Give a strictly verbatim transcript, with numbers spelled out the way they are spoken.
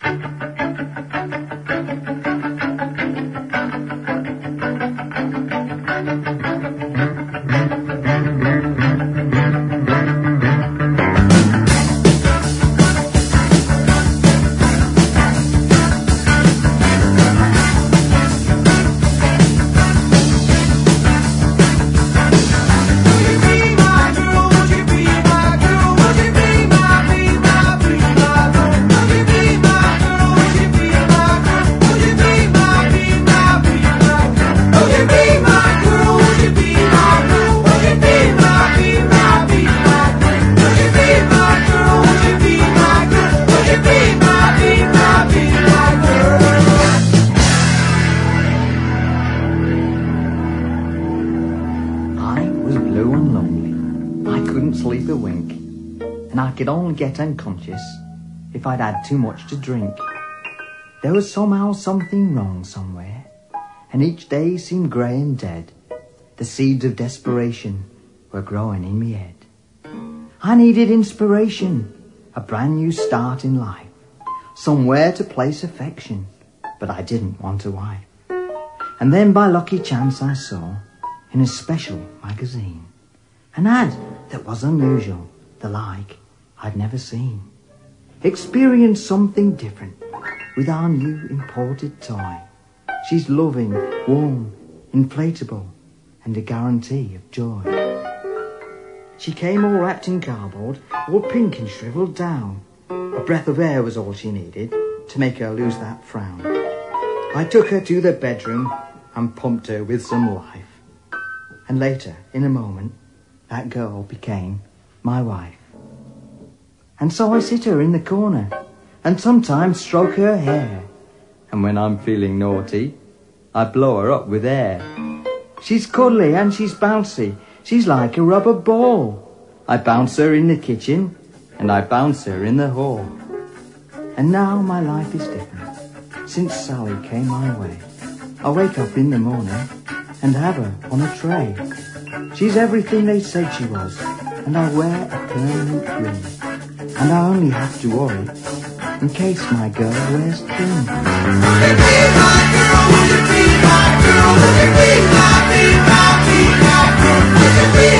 Sleep a wink, and I could only get unconscious if I'd had too much to drink. There was somehow something wrong somewhere, and each day seemed grey and dead. The seeds of desperation were growing in me head. I needed inspiration, a brand new start in life, somewhere to place affection, but I didn't want a wife. And then by lucky chance I saw, in a special magazine, an ad that was unusual, the like I'd never seen. Experience something different with our new imported toy. She's loving, warm, inflatable, and a guarantee of joy. She came all wrapped in cardboard, all pink and shriveled down. A breath of air was all she needed to make her lose that frown. I took her to the bedroom and pumped her with some life. And later, in a moment, that girl became my wife. And so I sit her in the corner and sometimes stroke her hair. And when I'm feeling naughty, I blow her up with air. She's cuddly and she's bouncy. She's like a rubber ball. I bounce her in the kitchen and I bounce her in the hall. And now my life is different since Sally came my way. I wake up in the morning and have her on a tray. She's everything they said she was, and I wear a permanent ring. And I only have to worry in case my girl wears thin. Would you be my girl? Would you be my girl? Would you be my, be my, be my girl? Would you be